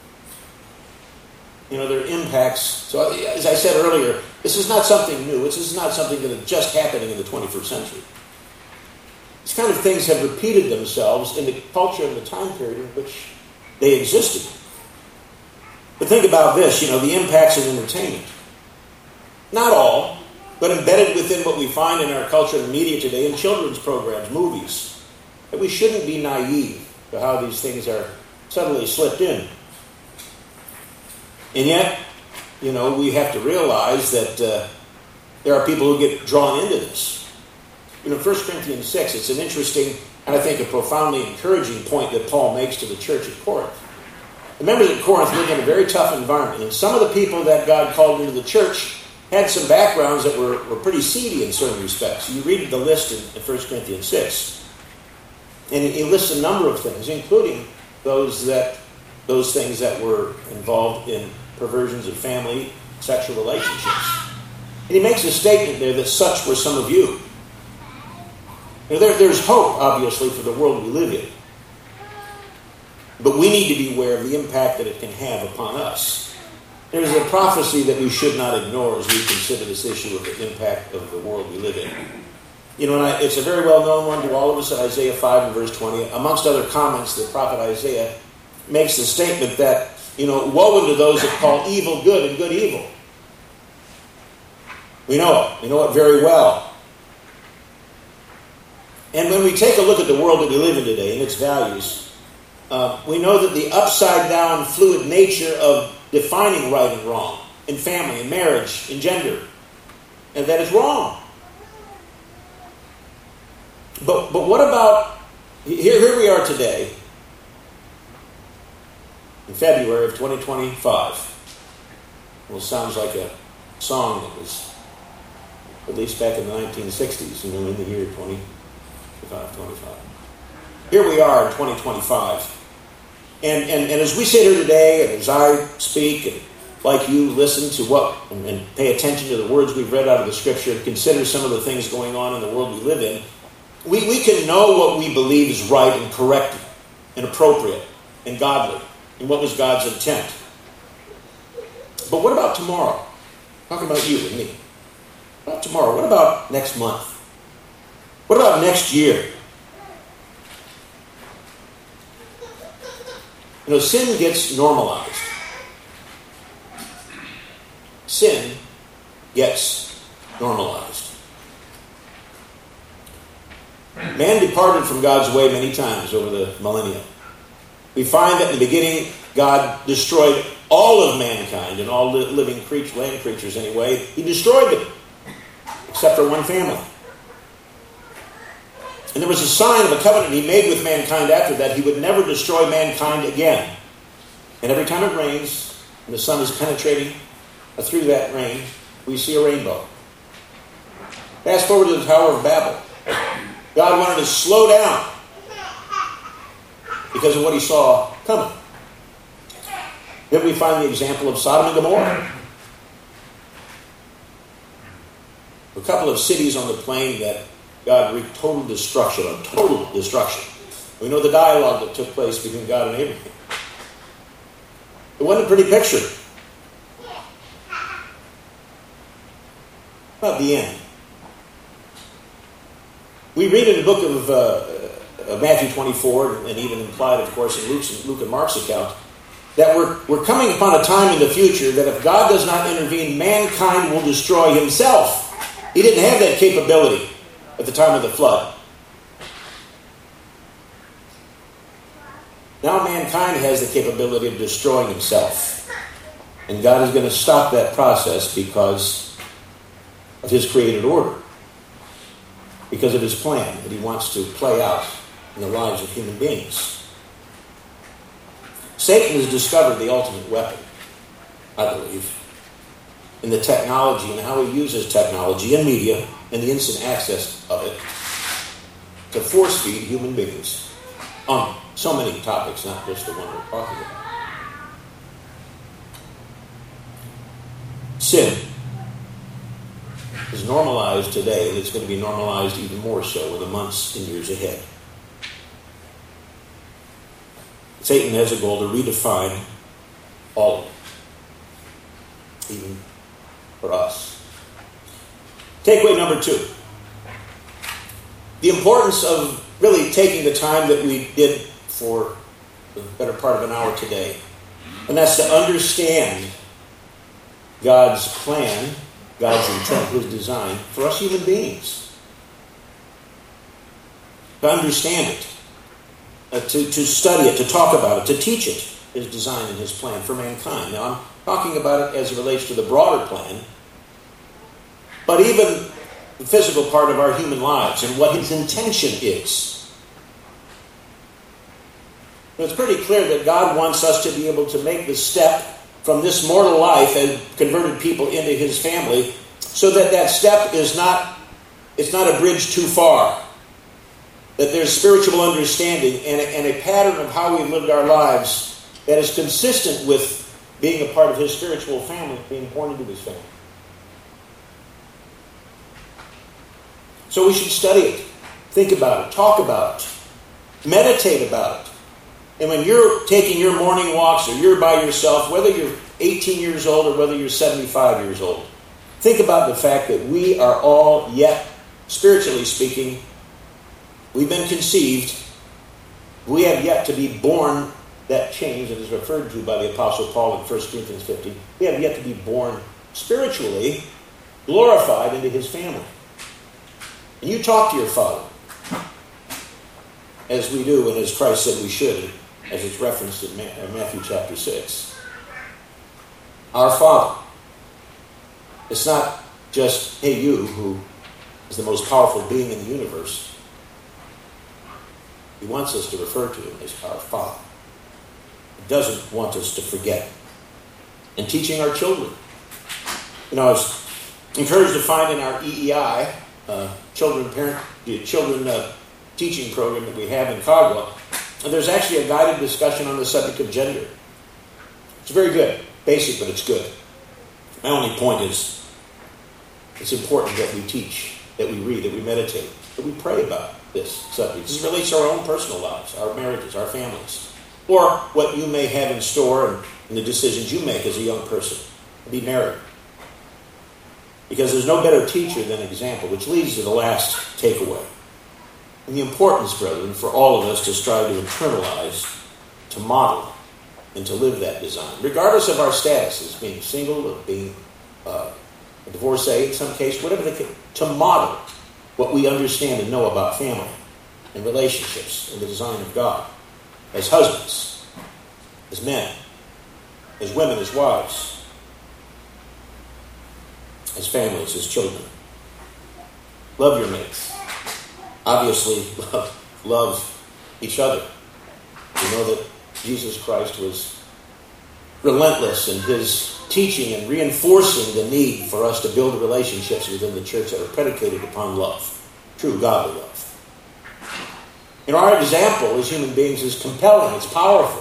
You know, their impacts. So as I said earlier, this is not something new. This is not something that is just happening in the twenty-first century. These kind of things have repeated themselves in the culture and the time period in which they existed. But think about this, you know, the impacts of entertainment. Not all, but embedded within what we find in our culture and media today in children's programs, movies. That we shouldn't be naive to how these things are suddenly slipped in. And yet, you know, we have to realize that uh, there are people who get drawn into this. You know, First Corinthians six, it's an interesting and I think a profoundly encouraging point that Paul makes to the church at Corinth. The members at Corinth lived in a very tough environment, and some of the people that God called into the church had some backgrounds that were, were pretty seedy in certain respects. You read the list in, in First Corinthians six, and he lists a number of things, including those that those things that were involved in perversions of family, sexual relationships. And he makes a statement there that such were some of you. Now, there, there's hope, obviously, for the world we live in. But we need to be aware of the impact that it can have upon us. There's a prophecy that we should not ignore as we consider this issue of the impact of the world we live in. You know, and I, it's a very well-known one to all of us in Isaiah five and verse twenty. Amongst other comments, the prophet Isaiah makes the statement that, you know, woe unto those that call evil good and good evil. We know it. We know it very well. And when we take a look at the world that we live in today and its values, uh, we know that the upside-down, fluid nature of defining right and wrong in family, in marriage, in gender, and that is wrong. But but what about, here, here we are today, in February of twenty twenty-five. Well, it sounds like a song that was released back in the nineteen sixties, you know, in the year twenty twenty-five. Here we are in twenty twenty-five. And, and, and as we sit here today, and as I speak, and like you listen to what, and, and pay attention to the words we've read out of the Scripture, and consider some of the things going on in the world we live in, we, we can know what we believe is right and correct and appropriate and godly, and what was God's intent. But what about tomorrow? Talking about you and me. What about tomorrow? What about next month? What about next year? You know, sin gets normalized. Sin gets normalized. Man departed from God's way many times over the millennium. We find that in the beginning, God destroyed all of mankind and all living creatures, land creatures anyway. He destroyed them, except for one family. And there was a sign of a covenant he made with mankind after that. He would never destroy mankind again. And every time it rains, and the sun is penetrating through that rain, we see a rainbow. Fast forward to the Tower of Babel. God wanted to slow down because of what he saw coming. Then we find the example of Sodom and Gomorrah. A couple of cities on the plain that God wreaked total destruction on, total destruction. We know the dialogue that took place between God and Abraham. It wasn't a pretty picture. About the end. We read in the book of, uh, of Matthew twenty-four, and even implied, of course, in Luke's, Luke and Mark's account, that we're, we're coming upon a time in the future that if God does not intervene, mankind will destroy himself. He didn't have that capability at the time of the flood. Now mankind has the capability of destroying himself. And God is going to stop that process because of his created order. Because of his plan that he wants to play out in the lives of human beings. Satan has discovered the ultimate weapon, I believe, in the technology and how he uses technology and media and the instant access of it to force feed human beings on so many topics, not just the one we're talking about. Sin is normalized today, and it's going to be normalized even more so in the months and years ahead. Satan has a goal to redefine all of it, even for us. Takeaway number two. The importance of really taking the time that we did for the better part of an hour today. And that's to understand God's plan, God's intent, his design for us human beings. To understand it. Uh, to, to study it, to talk about it, to teach it, his design and his plan for mankind. Now I'm talking about it as it relates to the broader plan but even the physical part of our human lives and what his intention is. It's pretty clear that God wants us to be able to make the step from this mortal life and converted people into his family, so that that step is not, it's not a bridge too far. That there's spiritual understanding and a, and a pattern of how we've lived our lives that is consistent with being a part of his spiritual family, being born into his family. So we should study it, think about it, talk about it, meditate about it. And when you're taking your morning walks or you're by yourself, whether you're eighteen years old or whether you're seventy-five years old, think about the fact that we are all yet, spiritually speaking, we've been conceived. We have yet to be born that change that is referred to by the Apostle Paul in First Corinthians fifteen. We have yet to be born spiritually, glorified into his family. And you talk to your Father, as we do and as Christ said we should, as it's referenced in Matthew chapter six. Our Father. It's not just, hey, you, who is the most powerful being in the universe. He wants us to refer to him as our Father. He doesn't want us to forget. And teaching our children. You know, I was encouraged to find in our E E I, uh, children parent, the children uh, teaching program that we have in Caldwell, and there's actually a guided discussion on the subject of gender. It's very good. Basic, but it's good. My only point is, it's important that we teach, that we read, that we meditate, that we pray about this subject. This relates to our own personal lives, our marriages, our families, or what you may have in store and, and the decisions you make as a young person to be married. Because there's no better teacher than example, which leads to the last takeaway. And the importance, brethren, for all of us to strive to internalize, to model, and to live that design, regardless of our status as being single or being uh, a divorcee in some case, whatever the case, to model what we understand and know about family and relationships and the design of God as husbands, as men, as women, as wives, as families, as children. Love your mates. Obviously, love, love each other. We know that Jesus Christ was relentless in his teaching and reinforcing the need for us to build relationships within the church that are predicated upon love, true godly love. And our example as human beings is compelling, it's powerful.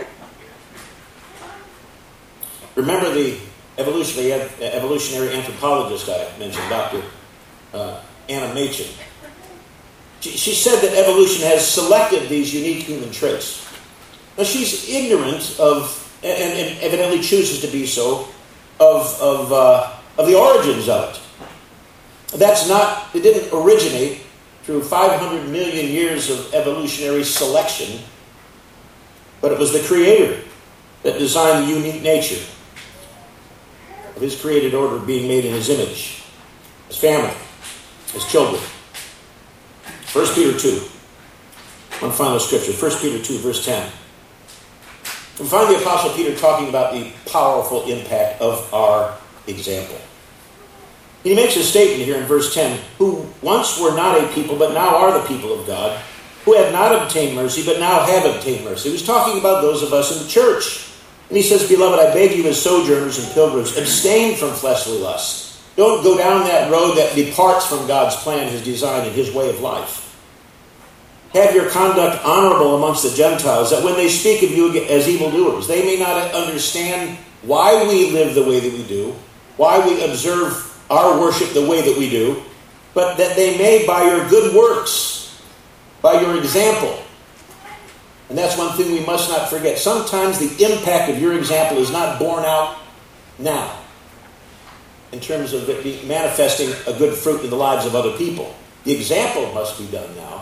Remember the evolutionary, evolutionary anthropologist I mentioned, Doctor Uh, Anna Machen. She, she said that evolution has selected these unique human traits. Now she's ignorant of, and, and evidently chooses to be so, of of uh, of the origins of it. That's not, it didn't originate through five hundred million years of evolutionary selection, but it was the Creator that designed the unique nature of his created order being made in his image, his family, his children. First Peter two, one final scripture, First Peter two, verse ten. We find the Apostle Peter talking about the powerful impact of our example. He makes a statement here in verse ten, who once were not a people, but now are the people of God, who have not obtained mercy, but now have obtained mercy. He was talking about those of us in the church. And he says, Beloved, I beg you as sojourners and pilgrims, abstain from fleshly lusts. Don't go down that road that departs from God's plan, his design, and his way of life. Have your conduct honorable amongst the Gentiles, that when they speak of you as evildoers, they may not understand why we live the way that we do, why we observe our worship the way that we do, but that they may, by your good works, by your example. And that's one thing we must not forget. Sometimes the impact of your example is not borne out now, in terms of it manifesting a good fruit in the lives of other people. The example must be done now.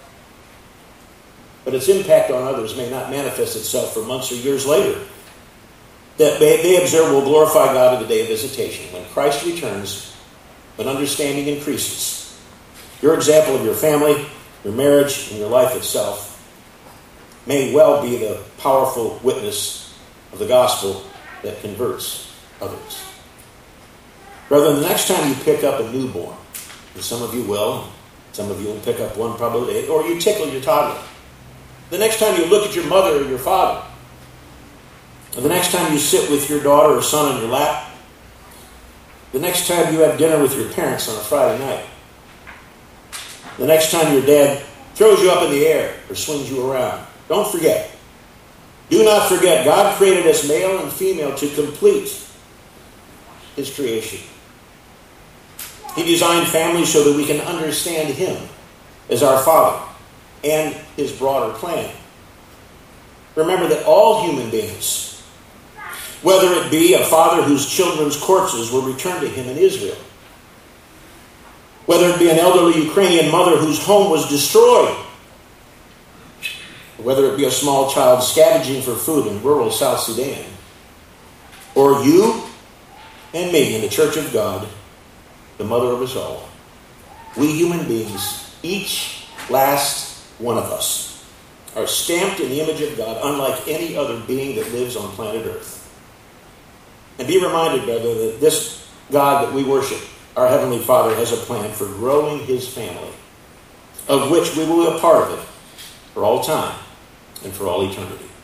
But its impact on others may not manifest itself for months or years later. That they observe will glorify God in the day of visitation. When Christ returns, when understanding increases, your example of your family, your marriage, and your life itself may well be the powerful witness of the gospel that converts others. Brother, the next time you pick up a newborn, and some of you will, some of you will pick up one probably, or you tickle your toddler. The next time you look at your mother or your father, or the next time you sit with your daughter or son on your lap, the next time you have dinner with your parents on a Friday night, the next time your dad throws you up in the air or swings you around, don't forget. Do not forget, God created us male and female to complete His creation. He designed families so that we can understand Him as our Father and His broader plan. Remember that all human beings, whether it be a father whose children's corpses were returned to him in Israel, whether it be an elderly Ukrainian mother whose home was destroyed, whether it be a small child scavenging for food in rural South Sudan, or you and me in the Church of God, the mother of us all, we human beings, each last one of us, are stamped in the image of God unlike any other being that lives on planet Earth. And be reminded, brother, that this God that we worship, our Heavenly Father, has a plan for growing His family, of which we will be a part of it for all time and for all eternity.